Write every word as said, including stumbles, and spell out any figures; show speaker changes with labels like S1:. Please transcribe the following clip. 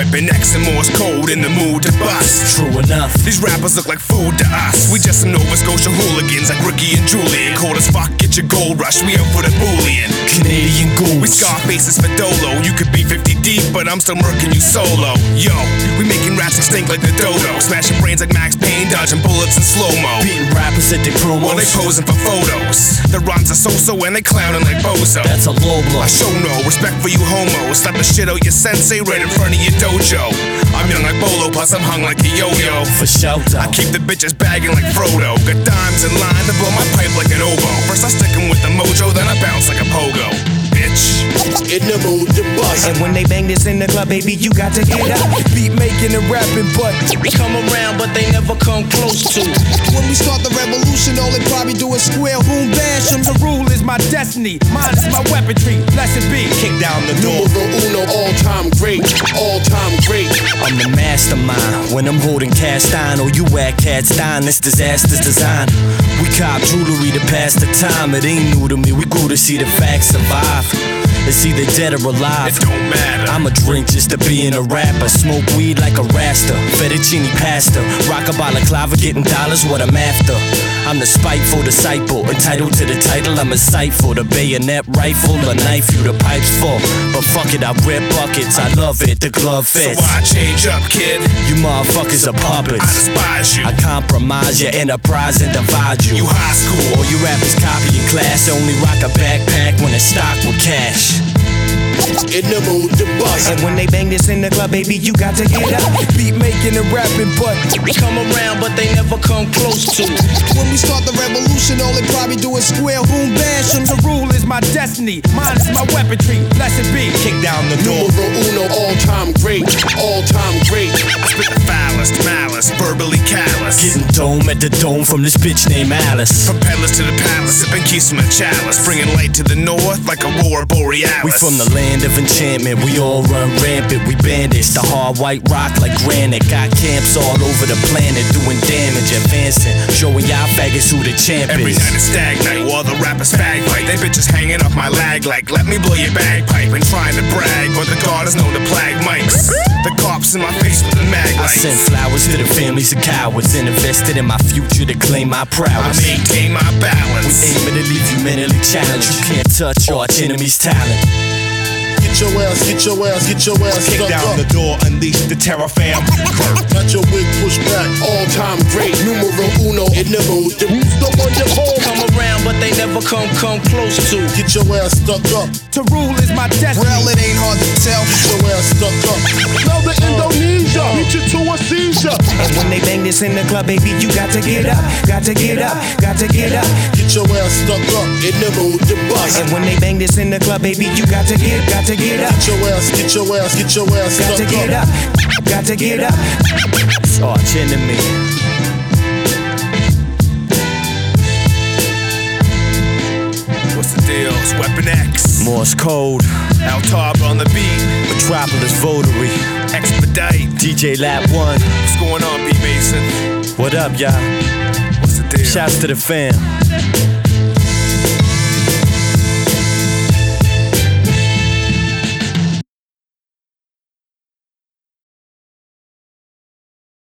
S1: Weapon X and Morse code in the mood to bust.
S2: True enough.
S1: These rappers look like food to us. We just some Nova Scotia hooligans like Ricky and Julian. Cold as fuck, get your gold rush. We out for the bullion.
S2: Canadian goons.
S1: We Scarfaces for Dolo. You could be fifty deep, but I'm still murking you solo. Yo, we making raps extinct like the dodo. Smashing brains like Max Payne, dodging bullets in slow-mo.
S2: Beating rappers at their promos
S1: while they posing for photos. The rhymes are so-so and they clowning like Bozo.
S2: That's a low blow.
S1: I show no respect for you homos. Slap the shit out your sensei right in front of your dojo. I'm young like Bolo, plus I'm hung like a yo-yo.
S2: For shelter.
S1: I keep the bitches bagging like Frodo. Got dimes in line to blow my pipe like an oboe. First I stick 'em with the mojo, then I bounce like a pogo. Bitch.
S3: In the mood to bust.
S4: And when they bang this in the club, baby, you got to get up. Beat making and rapping, but
S5: come around, but they never come close to.
S6: When we start the revolution, all they probably do is square, boom, bash 'em.
S4: The rule is my destiny, mine is my weaponry. Blessed be, kick down the door.
S3: Numero uno, all time great, all time great.
S2: I'm the mastermind when I'm holding cast iron. Or you at Cat's Dine, this disaster's design. We cop jewelry to pass the time. It ain't new to me, we grew to see the facts survive. It's either dead or alive.
S1: It don't matter.
S2: I'ma drink just to be in a rapper. Smoke weed like a rasta. Fettuccine pasta. Rock a balaclava, getting dollars, what I'm after. I'm the spiteful disciple, entitled to the title. I'm insightful. The bayonet rifle, a knife you the pipes full. But fuck it, I rip buckets. I love it, the glove fits.
S1: So why change up, kid?
S2: You motherfuckers are puppets.
S1: I despise you.
S2: I compromise your enterprise and divide you.
S1: You high school.
S2: All you rappers copying class. Only rock a backpack when it's stocked with cash.
S3: In the mood to bust.
S4: And when they bang this in the club, baby, you got to get up. Beat making and rapping, but
S5: come around, but they never come close to.
S6: When we start the revolution, all they probably do is square, boom, bash 'em.
S4: The rule is my destiny, mine is my weaponry. Blessed be, kick down the door.
S3: Numero uno, all time great, all time great.
S1: I spit the foulest malice, verbally callous.
S2: Getting dome at the dome from this bitch named Alice.
S1: From palace to the palace, sipping keys from a chalice. Bringing light to the north like Aurora Borealis.
S2: We from the land of enchantment, we all run rampant. We bandits, the hard white rock like granite. Got camps all over the planet, doing damage, advancing, showing y'all faggots who the champ
S1: Every
S2: is.
S1: night is stag night while the rappers fag fight. They bitches hanging off my lag like, let me blow your bagpipe. And trying to brag, but the God is known to plag mics. The cops in my face with the mag
S2: I
S1: lights.
S2: send flowers to the families of cowards and invested in my future to claim my
S1: I
S2: prowess.
S1: maintain my balance.
S2: We aiming to leave you mentally challenged. You can't touch your arch enemy's talent.
S3: Get your ass, get your ass, get your ass
S7: Kick
S3: stuck
S7: down
S3: up.
S7: the door, unleash the terror fam.
S3: Got your wig pushed back, all time great. Numero uno, in the mood to the one you call.
S5: Come around, but they never come come close to.
S3: Get your ass stuck up.
S4: To rule is my destiny.
S6: Well, it ain't hard to tell.
S3: Get your ass stuck up. Now the Indonesia, beat you to a seizure.
S4: And when they bang this in the club, baby, you got to get up. Got to get up, got to get up.
S3: Get your ass stuck up, in the mood to bust.
S4: And when they bang this in the club, baby, you got to get, got to get up.
S3: Get your ass, get your ass, get your ass
S4: Got to
S3: stuck
S4: get
S3: up.
S4: up, got to get up.
S2: Arch enemy.
S1: What's the deal? It's Weapon X.
S2: Morse code.
S1: Al Tarb on the beat.
S2: Metropolis Votary.
S1: Expedite.
S2: D J Lap one.
S1: What's going on, B Mason?
S2: What up, y'all?
S1: What's the deal?
S2: Shouts to the fam.